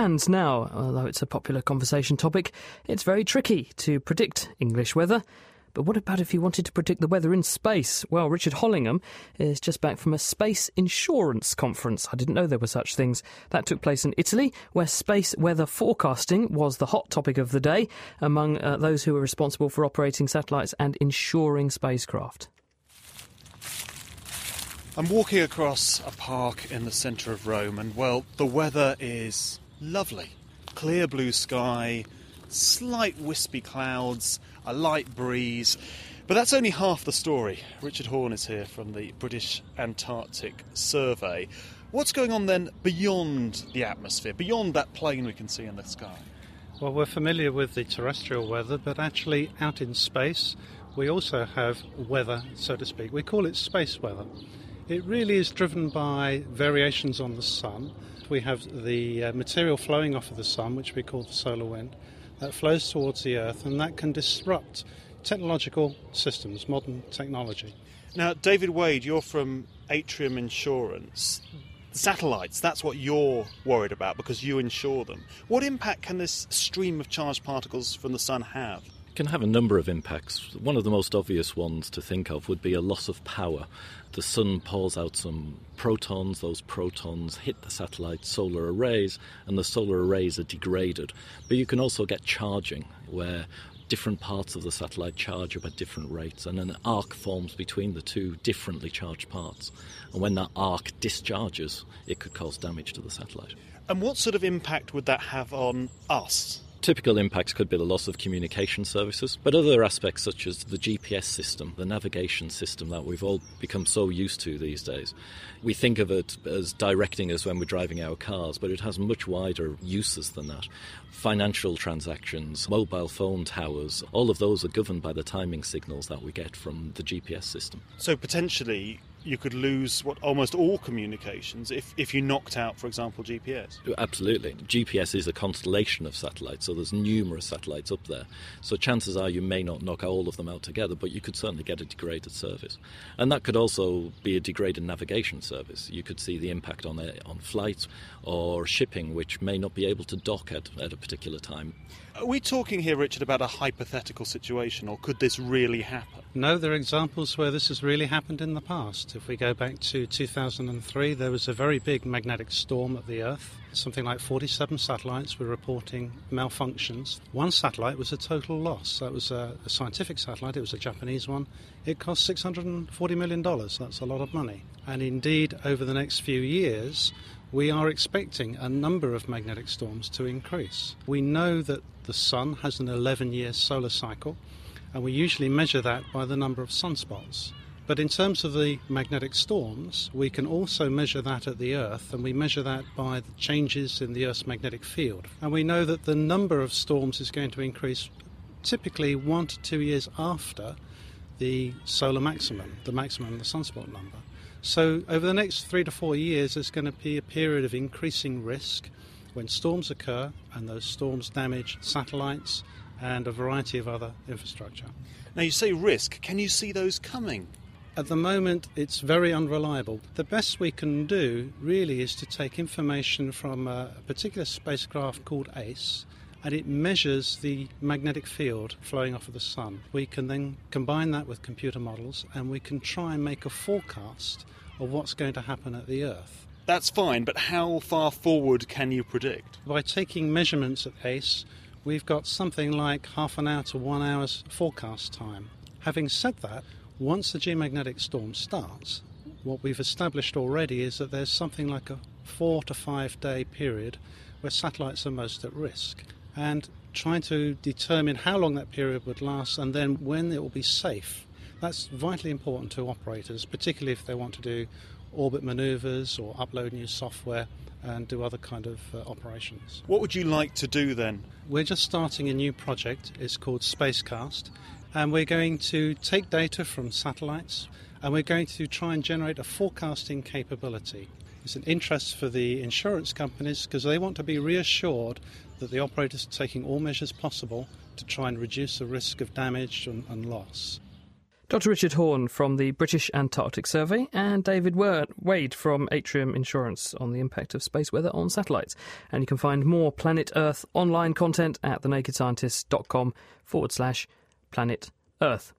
And now, although it's a popular conversation topic, it's very tricky to predict English weather. But what about if you wanted to predict the weather in space? Well, Richard Hollingham is just back from a space insurance conference. I didn't know there were such things. That took place in Italy, where space weather forecasting was the hot topic of the day among those who were responsible for operating satellites and insuring spacecraft. I'm walking across a park in the centre of Rome and, well, the weather is lovely. Clear blue sky, slight wispy clouds, a light breeze. But that's only half the story. Richard Horne is here from the British Antarctic Survey. What's going on then beyond the atmosphere, beyond that plane we can see in the sky? Well, we're familiar with the terrestrial weather, but actually out in space we also have weather, so to speak. We call it space weather. It really is driven by variations on the sun. We have the material flowing off of the sun, which we call the solar wind, that flows towards the Earth, and that can disrupt technological systems, modern technology. Now, David Wade, you're from Atrium Insurance. Satellites, that's what you're worried about because you insure them. What impact can this stream of charged particles from the sun have? It can have a number of impacts. One of the most obvious ones to think of would be a loss of power. The sun pours out some protons, those protons hit the satellite solar arrays, and the solar arrays are degraded. But you can also get charging, where different parts of the satellite charge up at different rates, and an arc forms between the two differently charged parts. And when that arc discharges, it could cause damage to the satellite. And what sort of impact would that have on us? Typical impacts could be the loss of communication services, but other aspects such as the GPS system, the navigation system that we've all become so used to these days. We think of it as directing us when we're driving our cars, but it has much wider uses than that. Financial transactions, mobile phone towers, all of those are governed by the timing signals that we get from the GPS system. So potentially you could lose almost all communications if you knocked out, for example, GPS. Absolutely. GPS is a constellation of satellites, so there's numerous satellites up there. So chances are you may not knock all of them out together, but you could certainly get a degraded service. And that could also be a degraded navigation service. You could see the impact on flights or shipping, which may not be able to dock at a particular time. Are we talking here, Richard, about a hypothetical situation, or could this really happen? No, there are examples where this has really happened in the past. If we go back to 2003, there was a very big magnetic storm at the Earth. Something like 47 satellites were reporting malfunctions. One satellite was a total loss. That was a scientific satellite. It was a Japanese one. It cost $640 million. That's a lot of money. And indeed, over the next few years, we are expecting a number of magnetic storms to increase. We know that the sun has an 11-year solar cycle, and we usually measure that by the number of sunspots. But in terms of the magnetic storms, we can also measure that at the Earth, and we measure that by the changes in the Earth's magnetic field. And we know that the number of storms is going to increase typically 1 to 2 years after the solar maximum, the sunspot number. So over the next 3 to 4 years, there's going to be a period of increasing risk when storms occur, and those storms damage satellites and a variety of other infrastructure. Now, you say risk. Can you see those coming? At the moment, it's very unreliable. The best we can do really is to take information from a particular spacecraft called ACE, and it measures the magnetic field flowing off of the sun. We can then combine that with computer models, and we can try and make a forecast of what's going to happen at the Earth. That's fine, but how far forward can you predict? By taking measurements at ACE, we've got something like half an hour to 1 hour's forecast time. Having said that, once the geomagnetic storm starts, what we've established already is that there's something like a 4 to 5 day period where satellites are most at risk. And trying to determine how long that period would last and then when it will be safe, that's vitally important to operators, particularly if they want to do orbit manoeuvres or upload new software and do other kind of operations. What would you like to do then? We're just starting a new project. It's called Spacecast, and we're going to take data from satellites and we're going to try and generate a forecasting capability. It's an interest for the insurance companies because they want to be reassured that the operators are taking all measures possible to try and reduce the risk of damage and loss. Dr. Richard Horne from the British Antarctic Survey and David Wade from Atrium Insurance on the impact of space weather on satellites. And you can find more Planet Earth online content at thenakedscientist.com/Planet Earth.